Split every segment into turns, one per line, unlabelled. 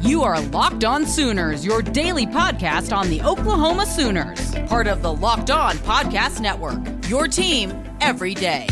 You are Locked On Sooners, your daily podcast on the Oklahoma Sooners. Part of the Locked On Podcast Network, your team every day.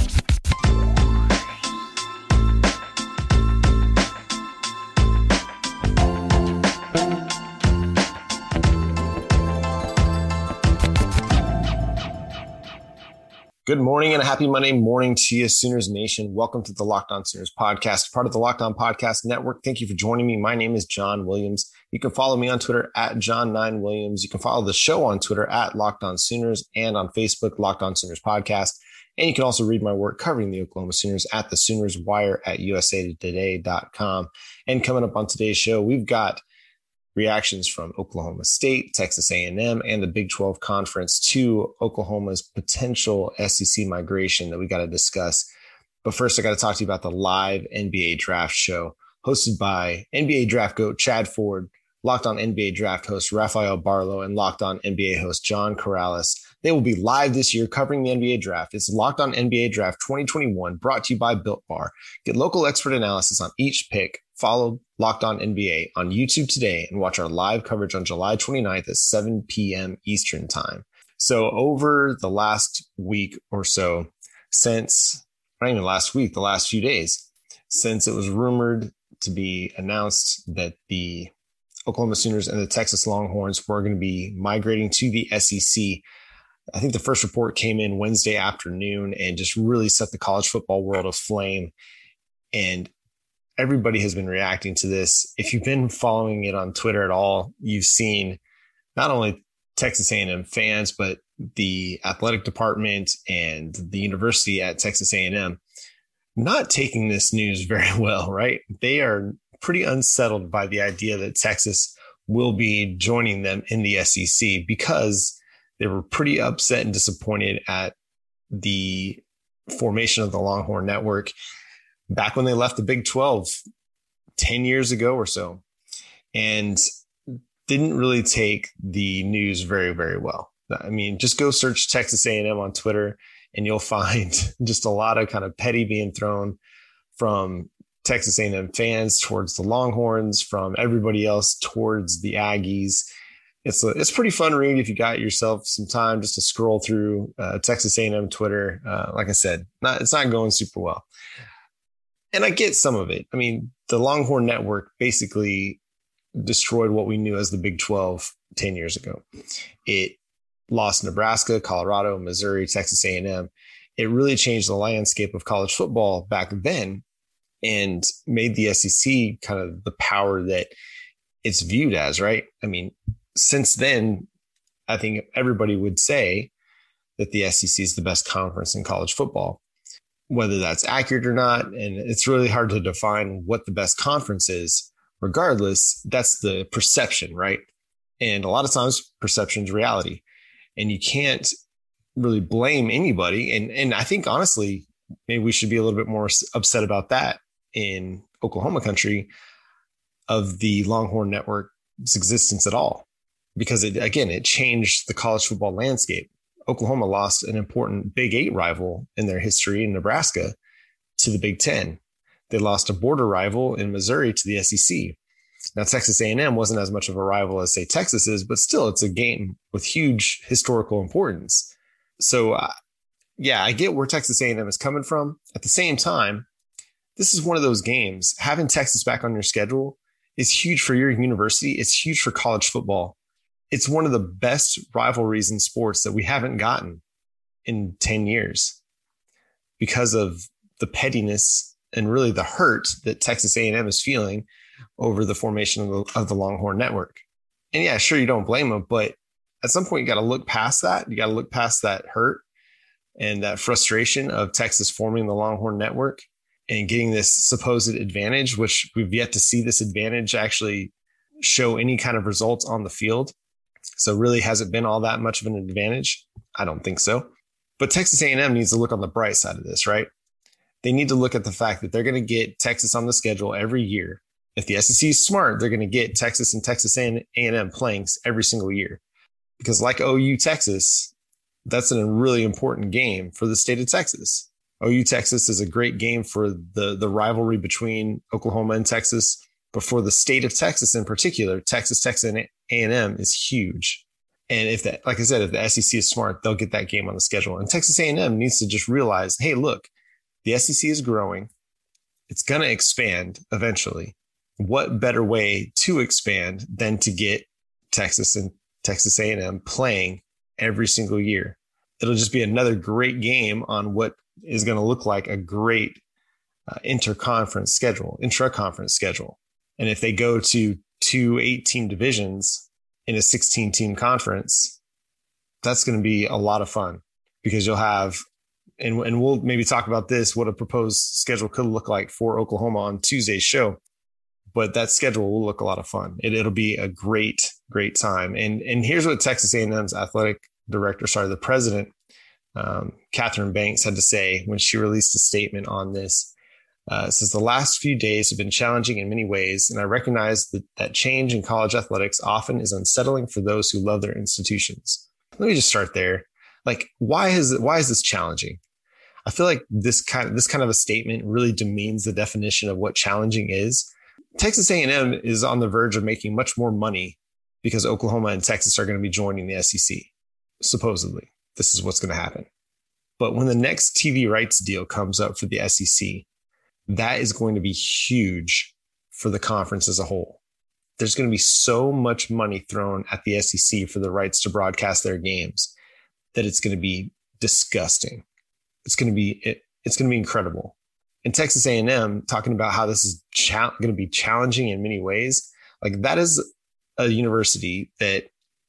Good morning and a happy Monday morning to you, Sooners Nation. Welcome to the Locked On Sooners podcast, part of the Locked On Podcast Network. Thank you for joining me. My name is John Williams. You can follow me on Twitter at John9Williams. You can follow the show on Twitter at Locked On Sooners and on Facebook, Locked On Sooners Podcast. And you can also read my work covering the Oklahoma Sooners at the Sooners Wire at usatoday.com. And coming up on today's show, we've got reactions from Oklahoma State, Texas A&M, and the Big 12 Conference to Oklahoma's potential SEC migration that we got to discuss. But first, I got to talk to you about the live NBA draft show hosted by NBA draft GOAT Chad Ford, Locked On NBA draft host Rafael Barlow, and Locked On NBA host John Corrales. They will be live this year covering the NBA draft. It's Locked On NBA Draft 2021, brought to you by Built Bar. Get local expert analysis on each pick. Follow Locked On NBA on YouTube today and watch our live coverage on July 29th at 7 p.m. Eastern Time. So over the last week or so, not even last week, the last few days, since it was rumored to be announced that the Oklahoma Sooners and the Texas Longhorns were going to be migrating to the SEC, I think the first report came in Wednesday afternoon and just really set the college football world aflame. And everybody has been reacting to this. If you've been following it on Twitter at all, you've seen not only Texas A&M fans, but the athletic department and the university at Texas A&M not taking this news very well, right? They are pretty unsettled by the idea that Texas will be joining them in the SEC because they were pretty upset and disappointed at the formation of the Longhorn Network back when they left the Big 12 10 years ago or so, and didn't really take the news very, very well. I mean, just go search Texas A&M on Twitter and you'll find just a lot of kind of petty being thrown from Texas A&M fans towards the Longhorns, from everybody else towards the Aggies. It's pretty fun read if you got yourself some time just to scroll through Texas A&M Twitter. Like I said, it's not going super well. And I get some of it. I mean, the Longhorn Network basically destroyed what we knew as the Big 12 10 years ago. It lost Nebraska, Colorado, Missouri, Texas A&M. It really changed the landscape of college football back then and made the SEC kind of the power that it's viewed as, right? I mean, since then, I think everybody would say that the SEC is the best conference in college football. Whether that's accurate or not, and it's really hard to define what the best conference is. Regardless, that's the perception, right? And a lot of times perception is reality, and you can't really blame anybody. And I think honestly, maybe we should be a little bit more upset about that in Oklahoma country of the Longhorn Network's existence at all, because it changed the college football landscape. Oklahoma lost an important Big 8 rival in their history in Nebraska to the Big 10. They lost a border rival in Missouri to the SEC. Now, Texas A&M wasn't as much of a rival as, say, Texas is, but still, it's a game with huge historical importance. So, I get where Texas A&M is coming from. At the same time, this is one of those games. Having Texas back on your schedule is huge for your university. It's huge for college football. It's one of the best rivalries in sports that we haven't gotten in 10 years because of the pettiness and really the hurt that Texas A&M is feeling over the formation of the Longhorn Network. And yeah, sure, you don't blame them, but at some point you got to look past that. You got to look past that hurt and that frustration of Texas forming the Longhorn Network and getting this supposed advantage, which we've yet to see this advantage actually show any kind of results on the field. So really, has it been all that much of an advantage? I don't think so. But Texas A&M needs to look on the bright side of this, right? They need to look at the fact that they're going to get Texas on the schedule every year. If the SEC is smart, they're going to get Texas and Texas A&M playing every single year. Because like OU Texas, that's a really important game for the state of Texas. OU Texas is a great game for the rivalry between Oklahoma and Texas. But for the state of Texas in particular, Texas A&M is huge. And if that, like I said, if the SEC is smart, they'll get that game on the schedule. And Texas A&M needs to just realize, hey, look, the SEC is growing. It's going to expand eventually. What better way to expand than to get Texas and Texas A&M playing every single year? It'll just be another great game on what is going to look like a great intra-conference schedule. And if they go to 2 8-team divisions in a 16-team conference, that's going to be a lot of fun, because you'll have, and we'll maybe talk about this, what a proposed schedule could look like for Oklahoma on Tuesday's show. But that schedule will look a lot of fun. It'll be a great time. And here's what Texas A&M's athletic director, the president, Catherine Banks, had to say when she released a statement on this. It says, the last few days have been challenging in many ways, and I recognize that change in college athletics often is unsettling for those who love their institutions. Let me just start there. Like, why is this challenging? I feel like this kind of a statement really demeans the definition of what challenging is. Texas A&M is on the verge of making much more money because Oklahoma and Texas are going to be joining the SEC. Supposedly, this is what's going to happen. But when the next TV rights deal comes up for the SEC, that is going to be huge for the conference as a whole. There's going to be so much money thrown at the SEC for the rights to broadcast their games that it's going to be disgusting. It's going to be incredible. And Texas A&M talking about how this is going to be challenging in many ways. Like, that is a university that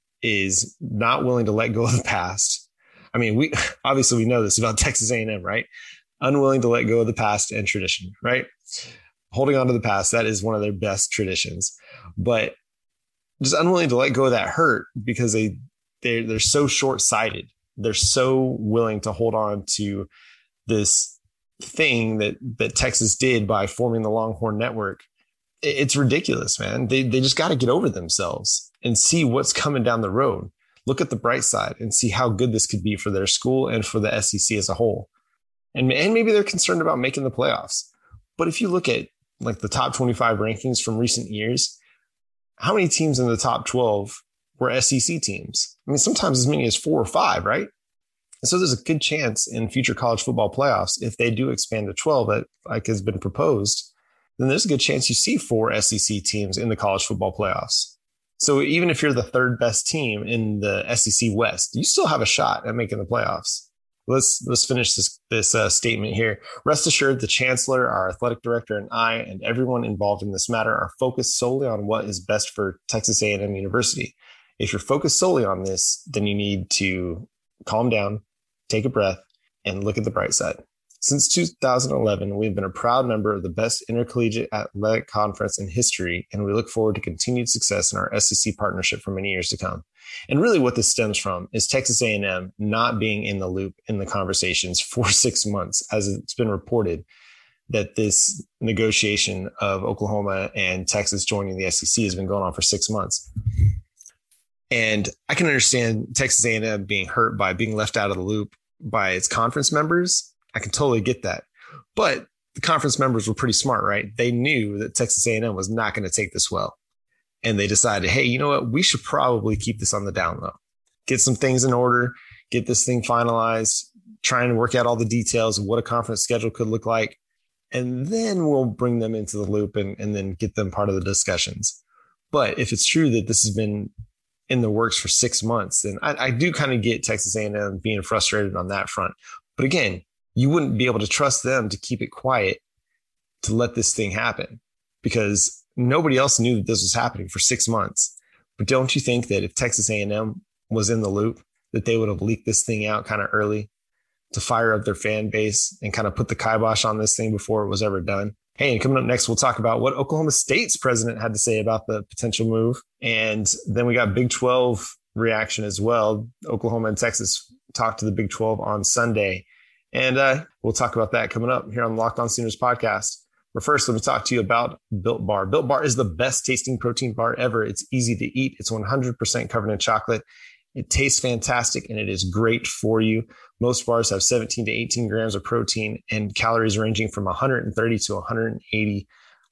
is not willing to let go of the past. I mean, we know this about Texas A&M, right? Unwilling to let go of the past and tradition, right? Holding on to the past, that is one of their best traditions, but just unwilling to let go of that hurt because they're so short-sighted. They're so willing to hold on to this thing that Texas did by forming the Longhorn Network. It's ridiculous, man. They just got to get over themselves and see what's coming down the road. Look at the bright side and see how good this could be for their school and for the SEC as a whole. And maybe they're concerned about making the playoffs. But if you look at like the top 25 rankings from recent years, how many teams in the top 12 were SEC teams? I mean, sometimes as many as 4 or 5, right? And so there's a good chance in future college football playoffs, if they do expand to 12, that like has been proposed, then there's a good chance you see 4 SEC teams in the college football playoffs. So even if you're the third best team in the SEC West, you still have a shot at making the playoffs. Let's finish this statement here. Rest assured, the chancellor, our athletic director, and I, and everyone involved in this matter are focused solely on what is best for Texas A&M University. If you're focused solely on this, then you need to calm down, take a breath, and look at the bright side. Since 2011, we've been a proud member of the best intercollegiate athletic conference in history, and we look forward to continued success in our SEC partnership for many years to come. And really what this stems from is Texas A&M not being in the loop in the conversations for 6 months, as it's been reported that this negotiation of Oklahoma and Texas joining the SEC has been going on for 6 months. And I can understand Texas A&M being hurt by being left out of the loop by its conference members. I can totally get that. But the conference members were pretty smart, right? They knew that Texas A&M was not going to take this well. And they decided, hey, you know what? We should probably keep this on the down low. Get some things in order, get this thing finalized, try and work out all the details of what a conference schedule could look like. And then we'll bring them into the loop and then get them part of the discussions. But if it's true that this has been in the works for 6 months, then I do kind of get Texas A&M being frustrated on that front. But again, you wouldn't be able to trust them to keep it quiet to let this thing happen, because nobody else knew that this was happening for 6 months. But don't you think that if Texas A&M was in the loop, that they would have leaked this thing out kind of early to fire up their fan base and kind of put the kibosh on this thing before it was ever done? Hey, and coming up next, we'll talk about what Oklahoma State's president had to say about the potential move. And then we got Big 12 reaction as well. Oklahoma and Texas talked to the Big 12 on Sunday. And we'll talk about that coming up here on the Locked On Sooners podcast. But first, let me talk to you about Built Bar. Built Bar is the best tasting protein bar ever. It's easy to eat. It's 100% covered in chocolate. It tastes fantastic, and it is great for you. Most bars have 17 to 18 grams of protein and calories ranging from 130 to 180.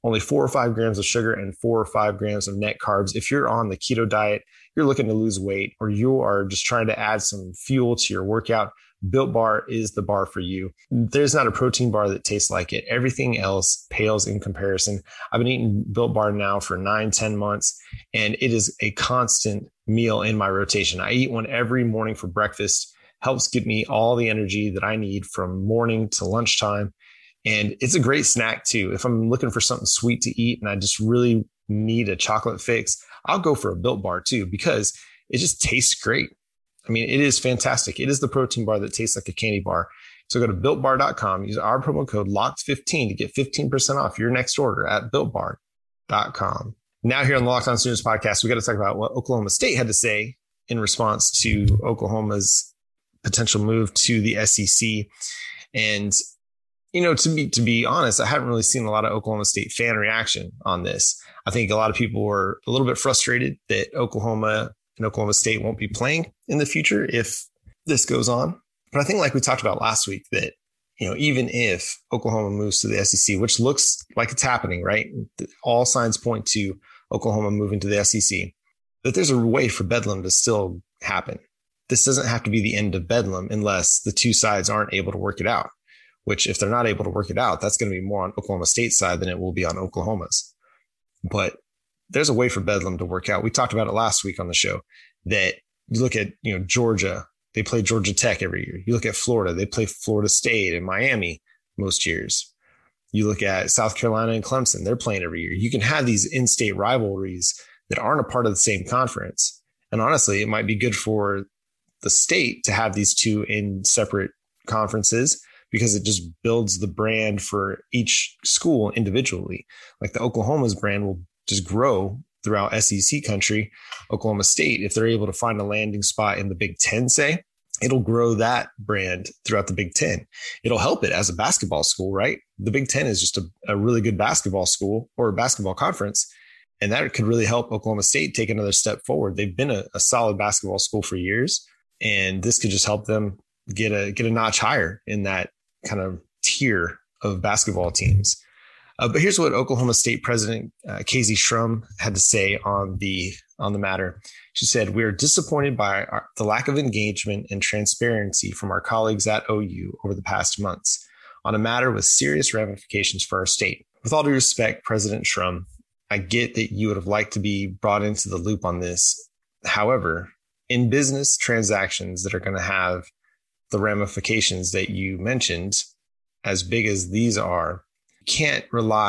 only 4 or 5 grams of sugar and 4 or 5 grams of net carbs. If you're on the keto diet, you're looking to lose weight, or you are just trying to add some fuel to your workout, Built Bar is the bar for you. There's not a protein bar that tastes like it. Everything else pales in comparison. I've been eating Built Bar now for 9-10 months, and it is a constant meal in my rotation. I eat one every morning for breakfast. Helps give me all the energy that I need from morning to lunchtime. And it's a great snack too. If I'm looking for something sweet to eat and I just really need a chocolate fix, I'll go for a Built Bar too, because it just tastes great. I mean, it is fantastic. It is the protein bar that tastes like a candy bar. So go to BuiltBar.com, use our promo code LOCKED15 to get 15% off your next order at BuiltBar.com. Now here on the Locked On Sooners podcast, we got to talk about what Oklahoma State had to say in response to Oklahoma's potential move to the SEC. And, you know, to be honest, I haven't really seen a lot of Oklahoma State fan reaction on this. I think a lot of people were a little bit frustrated that Oklahoma and Oklahoma State won't be playing in the future if this goes on. But I think, like we talked about last week, that, you know, even if Oklahoma moves to the SEC, which looks like it's happening, right? All signs point to Oklahoma moving to the SEC, that there's a way for Bedlam to still happen. This doesn't have to be the end of Bedlam unless the two sides aren't able to work it out, which if they're not able to work it out, that's going to be more on Oklahoma State's side than it will be on Oklahoma's. But there's a way for Bedlam to work out. We talked about it last week on the show, that you look at, you know, Georgia, they play Georgia Tech every year. You look at Florida, they play Florida State and Miami most years. You look at South Carolina and Clemson, they're playing every year. You can have these in-state rivalries that aren't a part of the same conference. And honestly, it might be good for the state to have these two in separate conferences, because it just builds the brand for each school individually. Like the Oklahoma's brand will just grow throughout SEC country. Oklahoma State, if they're able to find a landing spot in the Big Ten, say, it'll grow that brand throughout the Big Ten. It'll help it as a basketball school, right? The Big Ten is just a really good basketball school or a basketball conference. And that could really help Oklahoma State take another step forward. They've been a solid basketball school for years, and this could just help them get a notch higher in that kind of tier of basketball teams. But here's what Oklahoma State President Casey Shrum had to say on the matter. She said, "We are disappointed by the lack of engagement and transparency from our colleagues at OU over the past months on a matter with serious ramifications for our state. With all due respect, President Shrum, I get that you would have liked to be brought into the loop on this. However, in business transactions that are going to have the ramifications that you mentioned, as big as these are, you can't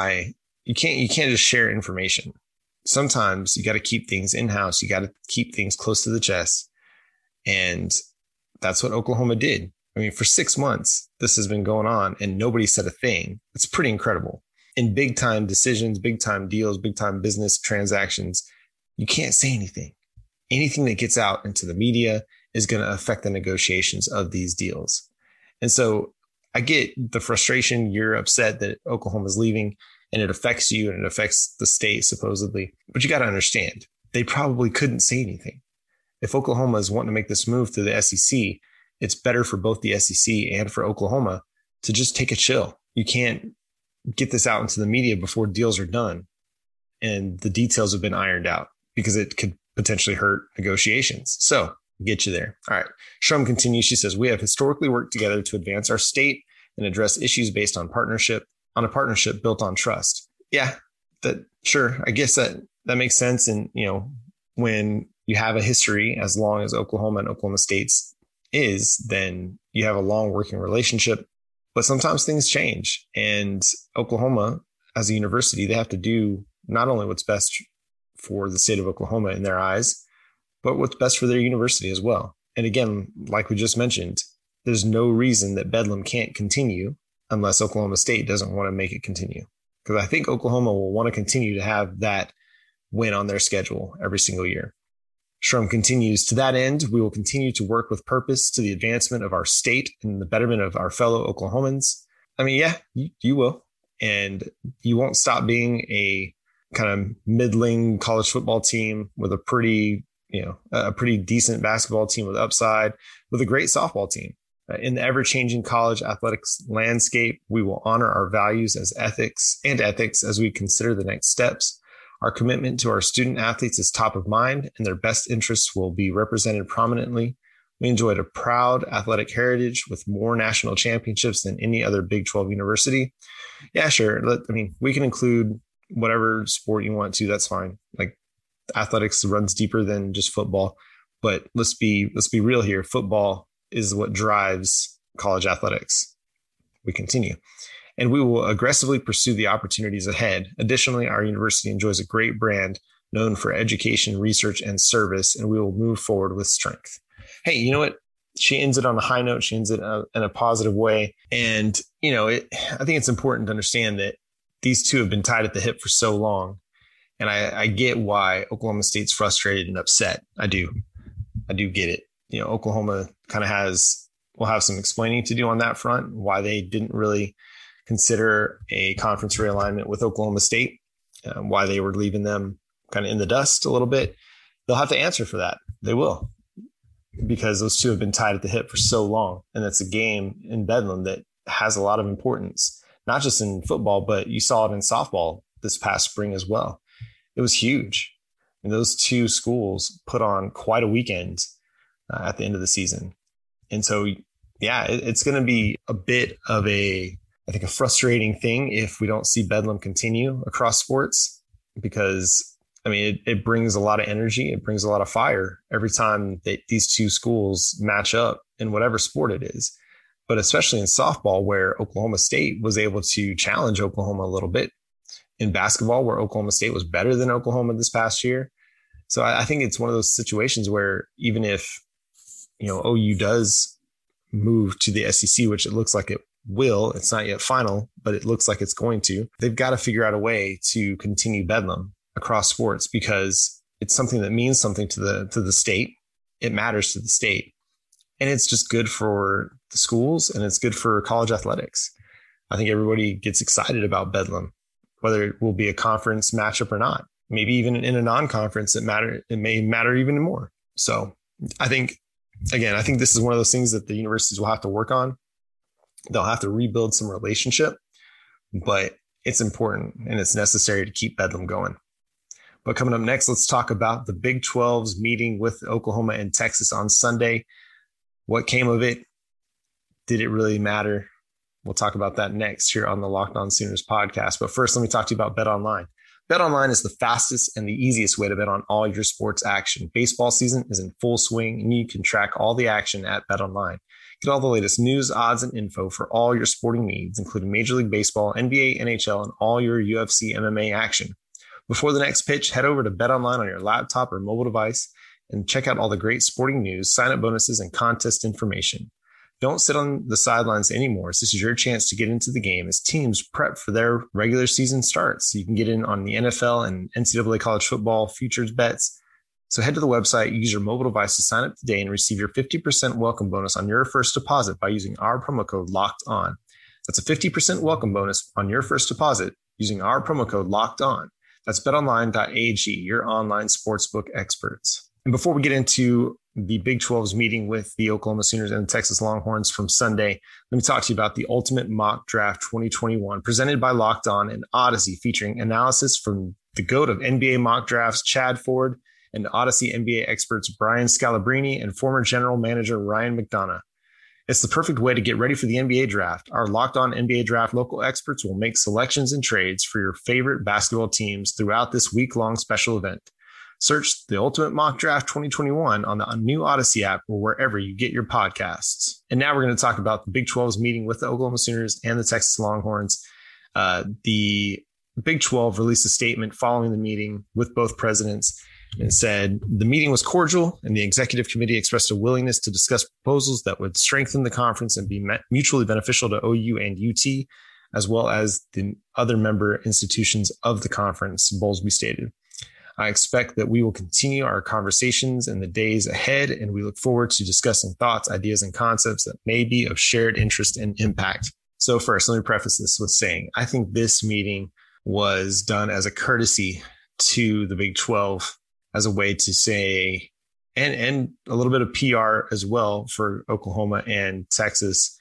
just share information. Sometimes you got to keep things in-house. You got to keep things close to the chest. And that's what Oklahoma did. I mean, for 6 months, this has been going on and nobody said a thing. It's pretty incredible. In big time decisions, big time deals, big time business transactions, you can't say anything. Anything that gets out into the media is going to affect the negotiations of these deals. And so I get the frustration. You're upset that Oklahoma's leaving and it affects you and it affects the state supposedly. But you got to understand, they probably couldn't say anything. If Oklahoma is wanting to make this move to the SEC, it's better for both the SEC and for Oklahoma to just take a chill. You can't get this out into the media before deals are done and the details have been ironed out, because it could potentially hurt negotiations. So get you there. All right. Shrum continues. She says, "We have historically worked together to advance our state and address issues based on a partnership built on trust." Yeah, sure. I guess that makes sense. And, you know, when you have a history as long as Oklahoma and Oklahoma State's is, then you have a long working relationship. But sometimes things change, and Oklahoma as a university, they have to do not only what's best for the state of Oklahoma in their eyes, but what's best for their university as well. And again, like we just mentioned, there's no reason that Bedlam can't continue unless Oklahoma State doesn't want to make it continue. Because I think Oklahoma will want to continue to have that win on their schedule every single year. Shrum continues, "To that end, we will continue to work with purpose to the advancement of our state and the betterment of our fellow Oklahomans." I mean, yeah, you will. And you won't stop being a kind of middling college football team with a pretty decent basketball team with upside, with a great softball team. In the ever-changing college athletics landscape, we will honor our values as ethics as we consider the next steps. Our commitment to our student athletes is top of mind, and their best interests will be represented prominently. We enjoyed a proud athletic heritage with more national championships than any other Big 12 university. Yeah, sure. We can include whatever sport you want to. That's fine. Like, athletics runs deeper than just football, but let's be real here. Football is what drives college athletics. We continue. And we will aggressively pursue the opportunities ahead. Additionally, our university enjoys a great brand known for education, research, and service, and we will move forward with strength. Hey, you know what? She ends it on a high note. She ends it in a positive way. And, I think it's important to understand that these two have been tied at the hip for so long. And I get why Oklahoma State's frustrated and upset. I do get it. Oklahoma kind of will have some explaining to do on that front, why they didn't really consider a conference realignment with Oklahoma State, why they were leaving them kind of in the dust a little bit. They'll have to answer for that. They will, because those two have been tied at the hip for so long. And it's a game in Bedlam that has a lot of importance, not just in football, but you saw it in softball this past spring as well. It was huge. And those two schools put on quite a weekend at the end of the season. And so, yeah, it's going to be a bit of a frustrating thing if we don't see Bedlam continue across sports, because it brings a lot of energy. It brings a lot of fire every time these two schools match up in whatever sport it is, but especially in softball, where Oklahoma State was able to challenge Oklahoma a little bit, in basketball, where Oklahoma State was better than Oklahoma this past year. So I think it's one of those situations where even if, OU does move to the SEC, which it looks like it will, it's not yet final, but it looks like it's going to, they've got to figure out a way to continue Bedlam across sports, because it's something that means something to the state. It matters to the state, and it's just good for the schools, and it's good for college athletics. I think everybody gets excited about Bedlam, whether it will be a conference matchup or not. Maybe even in a non-conference, it may matter even more. So I think this is one of those things that the universities will have to work on. They'll have to rebuild some relationship, but it's important and it's necessary to keep Bedlam going. But coming up next, let's talk about the Big 12's meeting with Oklahoma and Texas on Sunday. What came of it? Did it really matter? We'll talk about that next here on the Locked On Sooners podcast. But first, let me talk to you about BetOnline. BetOnline is the fastest and the easiest way to bet on all your sports action. Baseball season is in full swing, and you can track all the action at BetOnline. Get all the latest news, odds, and info for all your sporting needs, including Major League Baseball, NBA, NHL, and all your UFC MMA action. Before the next pitch, head over to BetOnline on your laptop or mobile device and check out all the great sporting news, sign-up bonuses, and contest information. Don't sit on the sidelines anymore. This is your chance to get into the game as teams prep for their regular season starts. You can get in on the NFL and NCAA college football futures bets. So head to the website, use your mobile device to sign up today and receive your 50% welcome bonus on your first deposit by using our promo code Locked On. That's a 50% welcome bonus on your first deposit using our promo code Locked On. That's betonline.ag, your online sportsbook experts. And before we get into the Big 12's meeting with the Oklahoma Sooners and the Texas Longhorns from Sunday, let me talk to you about the Ultimate Mock Draft 2021, presented by Locked On and Odyssey, featuring analysis from the GOAT of NBA mock drafts, Chad Ford, and Odyssey NBA experts Brian Scalabrine and former general manager Ryan McDonough. It's the perfect way to get ready for the NBA draft. Our Locked On NBA Draft local experts will make selections and trades for your favorite basketball teams throughout this week-long special event. Search the Ultimate Mock Draft 2021 on the new Odyssey app or wherever you get your podcasts. And now we're going to talk about the Big 12's meeting with the Oklahoma Sooners and the Texas Longhorns. The Big 12 released a statement following the meeting with both presidents and said the meeting was cordial, and the executive committee expressed a willingness to discuss proposals that would strengthen the conference and be mutually beneficial to OU and UT, as well as the other member institutions of the conference, Bowlesby stated. I expect that we will continue our conversations in the days ahead, and we look forward to discussing thoughts, ideas, and concepts that may be of shared interest and impact. So first, let me preface this with saying, I think this meeting was done as a courtesy to the Big 12, as a way to say, and a little bit of PR as well for Oklahoma and Texas.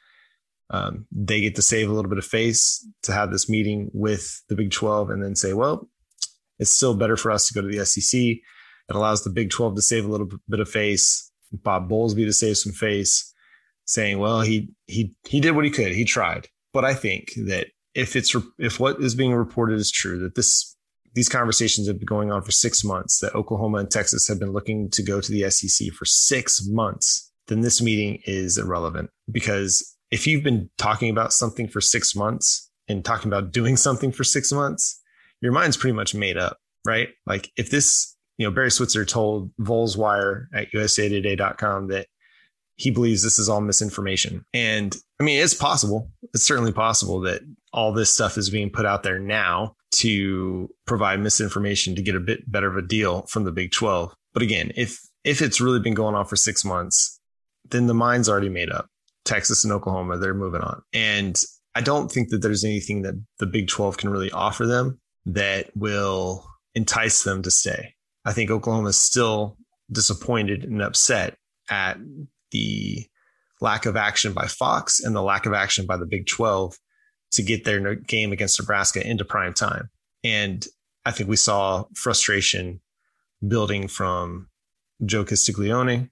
They get to save a little bit of face to have this meeting with the Big 12 and then say, well, it's still better for us to go to the SEC. It allows the Big 12 to save a little bit of face, Bob Bowlesby to save some face, saying, well, he did what he could. He tried. But I think that if what is being reported is true, that these conversations have been going on for 6 months, that Oklahoma and Texas have been looking to go to the SEC for 6 months, then this meeting is irrelevant. Because if you've been talking about something for 6 months and talking about doing something for 6 months, your mind's pretty much made up, right? Like if this, Barry Switzer told Volkswire at USAtoday.com that he believes this is all misinformation. And I mean, it's possible. It's certainly possible that all this stuff is being put out there now to provide misinformation to get a bit better of a deal from the Big 12. But again, if it's really been going on for 6 months, then the mind's already made up. Texas and Oklahoma, they're moving on. And I don't think that there's anything that the Big 12 can really offer them that will entice them to stay. I think Oklahoma is still disappointed and upset at the lack of action by Fox and the lack of action by the Big 12 to get their game against Nebraska into prime time. And I think we saw frustration building from Joe Castiglione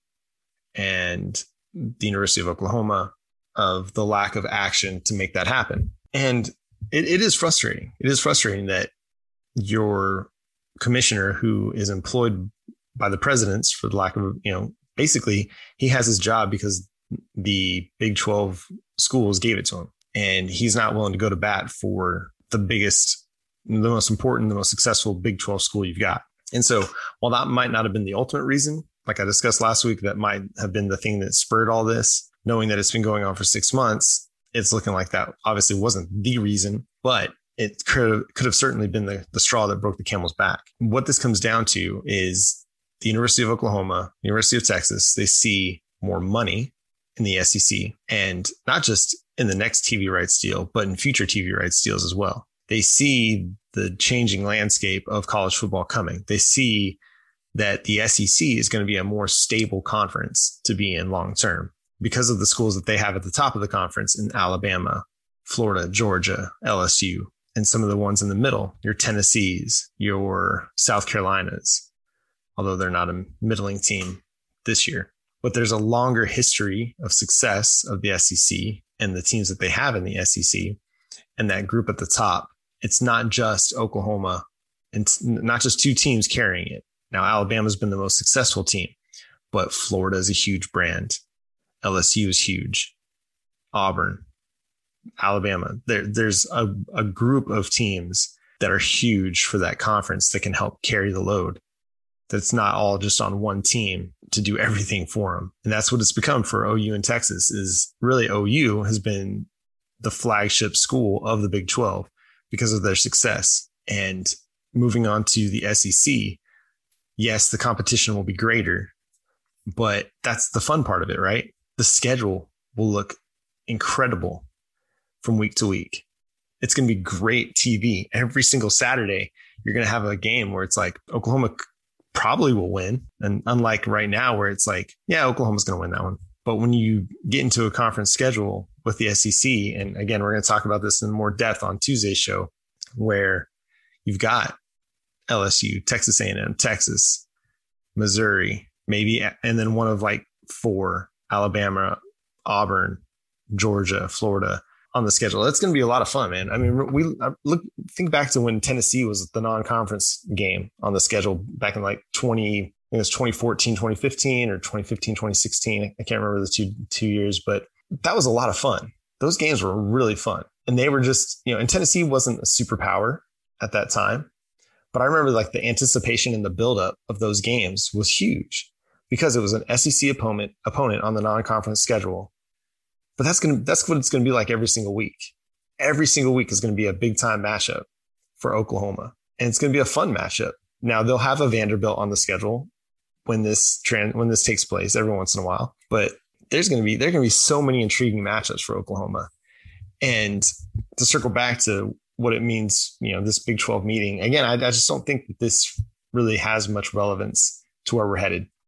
and the University of Oklahoma of the lack of action to make that happen. And it is frustrating. It is frustrating that your commissioner, who is employed by the presidents for the lack of, basically he has his job because the Big 12 schools gave it to him. And he's not willing to go to bat for the biggest, the most important, the most successful Big 12 school you've got. And so while that might not have been the ultimate reason, like I discussed last week, that might have been the thing that spurred all this, knowing that it's been going on for 6 months, it's looking like that obviously wasn't the reason, but it could have certainly been the straw that broke the camel's back. What this comes down to is the University of Oklahoma, University of Texas, they see more money in the SEC, and not just in the next TV rights deal, but in future TV rights deals as well. They see the changing landscape of college football coming. They see that the SEC is going to be a more stable conference to be in long term because of the schools that they have at the top of the conference in Alabama, Florida, Georgia, LSU, and some of the ones in the middle, your Tennessees, your South Carolinas, although they're not a middling team this year. But there's a longer history of success of the SEC and the teams that they have in the SEC and that group at the top. It's not just Oklahoma and not just two teams carrying it. Now, Alabama's been the most successful team, but Florida is a huge brand. LSU is huge. Auburn, Alabama. There's a group of teams that are huge for that conference that can help carry the load. That's not all just on one team to do everything for them. And that's what it's become for OU and Texas is really OU has been the flagship school of the Big 12 because of their success. And moving on to the SEC, yes, the competition will be greater, but that's the fun part of it, right? The schedule will look incredible from week to week. It's going to be great TV. Every single Saturday, you're going to have a game where it's like Oklahoma probably will win. And unlike right now where it's like, yeah, Oklahoma's going to win that one. But when you get into a conference schedule with the SEC, and again, we're going to talk about this in more depth on Tuesday's show, where you've got LSU, Texas A&M, Texas, Missouri, maybe, and then one of like four, Alabama, Auburn, Georgia, Florida on the schedule. That's going to be a lot of fun, man. I mean, think back to when Tennessee was the non-conference game on the schedule back in like 2014, 2015 or 2015, 2016. I can't remember the two years, but that was a lot of fun. Those games were really fun. And they were just, and Tennessee wasn't a superpower at that time. But I remember like the anticipation and the buildup of those games was huge because it was an SEC opponent on the non-conference schedule. But that's what it's going to be like every single week. Every single week is going to be a big time matchup for Oklahoma. And it's going to be a fun matchup. Now they'll have a Vanderbilt on the schedule when this takes place every once in a while, but there are going to be so many intriguing matchups for Oklahoma. And to circle back to what it means, this Big 12 meeting, again, I just don't think that this really has much relevance to where we're headed.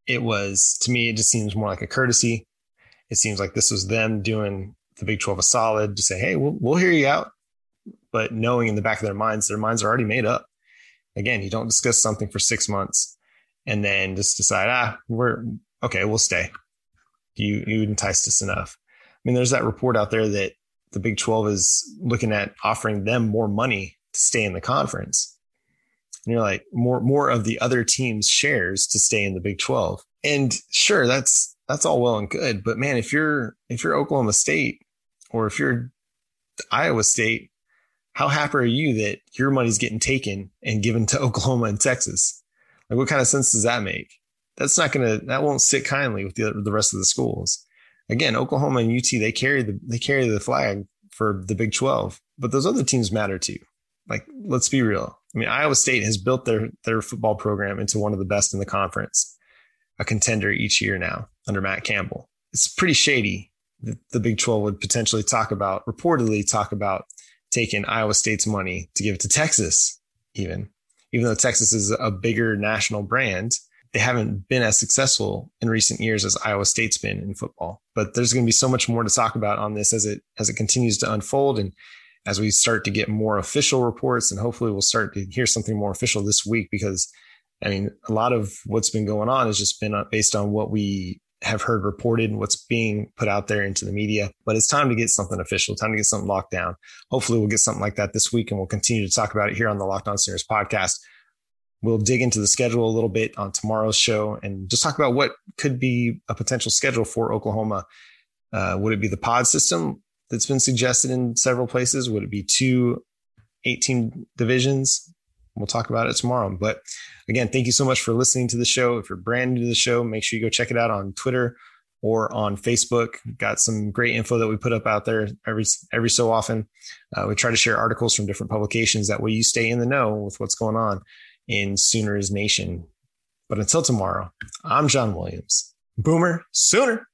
it was, to me, it just seems more like a courtesy. It seems like this was them doing the Big 12 a solid to say, hey, we'll hear you out. But knowing in the back of their minds are already made up. Again, you don't discuss something for 6 months and then just decide, we'll stay. You enticed us enough. I mean, there's that report out there that the Big 12 is looking at offering them more money to stay in the conference. And you're like, more of the other team's shares to stay in the Big 12. And sure, that's all well and good. But man, if you're Oklahoma State or if you're Iowa State, how happy are you that your money's getting taken and given to Oklahoma and Texas? Like, what kind of sense does that make? That won't sit kindly with the rest of the schools. Again, Oklahoma and UT, they carry the flag for the Big 12, but those other teams matter too. Like, let's be real. I mean, Iowa State has built their football program into one of the best in the conference, a contender each year now under Matt Campbell. It's pretty shady that the Big 12 would reportedly talk about taking Iowa State's money to give it to Texas, even though Texas is a bigger national brand. They haven't been as successful in recent years as Iowa State's been in football. But there's going to be so much more to talk about on this as it continues to unfold, and as we start to get more official reports, and hopefully we'll start to hear something more official this week, because I mean, a lot of what's been going on has just been based on what we have heard reported and what's being put out there into the media. But it's time to get something official, time to get something locked down. Hopefully we'll get something like that this week, and we'll continue to talk about it here on the Locked On Sooners podcast. We'll dig into the schedule a little bit on tomorrow's show and just talk about what could be a potential schedule for Oklahoma. Would it be the pod system that's been suggested in several places? Would it be 2 18 divisions? We'll talk about it tomorrow. But again, thank you so much for listening to the show. If you're brand new to the show, make sure you go check it out on Twitter or on Facebook. We've got some great info that we put up out there every so often. We try to share articles from different publications. That way you stay in the know with what's going on in Sooners Nation. But until tomorrow, I'm John Williams. Boomer Sooner.